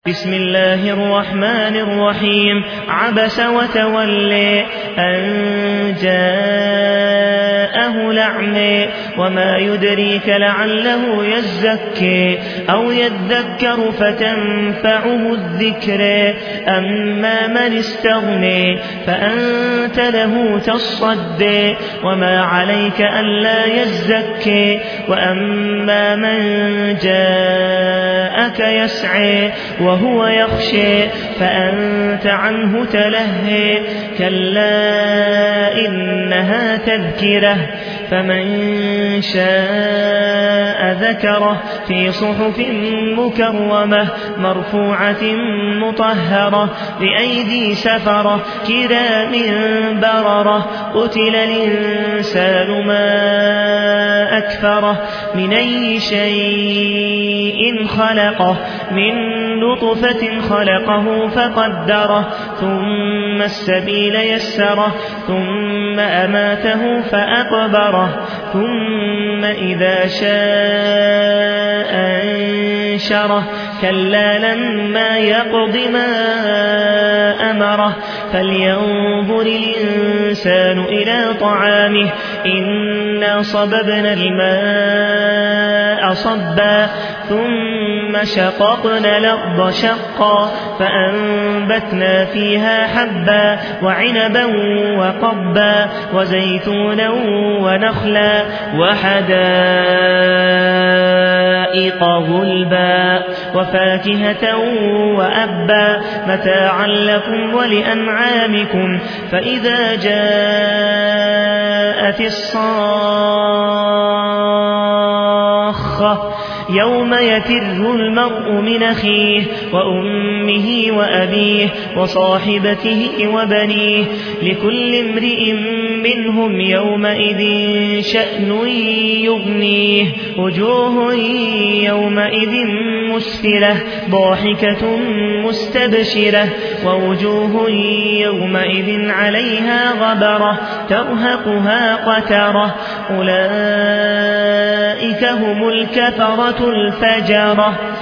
بسم الله الرحمن الرحيم. عبس وتولي أن جاءه الأعمى وما يدريك لعله يزكي أو يذكر فتنفعه الذكر أما من استغني فأنت له تصدي وما عليك ألا يزكي وأما من جاءك يسعي وهو يخشى فأنت عنه تلهي كلا إنها تذكرة فمن شاء ذكره في صحف مكرمة مرفوعة مطهرة بأيدي سفرة كرام بررة قتل الإنسان ما أكفره من أي شيء خلقه من نطفة خلقه فقدره ثم السبيل يسره ثم أماته فأقبره ثم إذا شاء أنشره كلا لما يقض ما أمره فلينظر الإنسان إلى طعامه إنا صببنا الماء صبا ثم شققنا الأرض شقا فأنبتنا فيها حبا وعنبا وقبا وزيتونا ونخلا وحدائق غلبا وفاكهة وأبا متاعا لكم ولأنعامكم فإذا جاءت الصاخة يوم يفر المرء من أخيه وأمه وأبيه وصاحبته وبنيه لكل امرئ منهم يومئذ شأن يغنيه وجوه يومئذ مسفرة ضاحكة مستبشرة ووجوه يومئذ عليها غبرة ترهقها قترة أولئك هم الكفرة الفجرة.